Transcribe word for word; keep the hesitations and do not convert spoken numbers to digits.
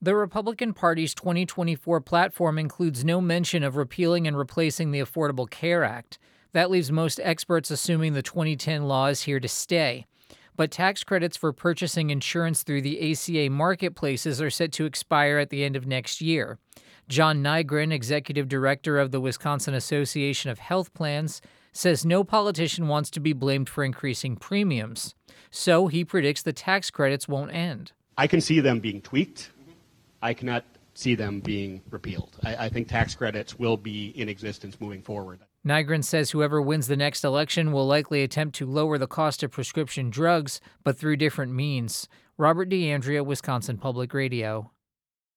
The Republican Party's twenty twenty-four platform includes no mention of repealing and replacing the Affordable Care Act. That leaves most experts assuming the twenty ten law is here to stay. But tax credits for purchasing insurance through the A C A marketplaces are set to expire at the end of next year. John Nygren, executive director of the Wisconsin Association of Health Plans, says no politician wants to be blamed for increasing premiums. So he predicts the tax credits won't end. I can see them being tweaked. I cannot see them being repealed. I, I think tax credits will be in existence moving forward. Nygren says whoever wins the next election will likely attempt to lower the cost of prescription drugs, but through different means. Robert DeAndrea, Wisconsin Public Radio.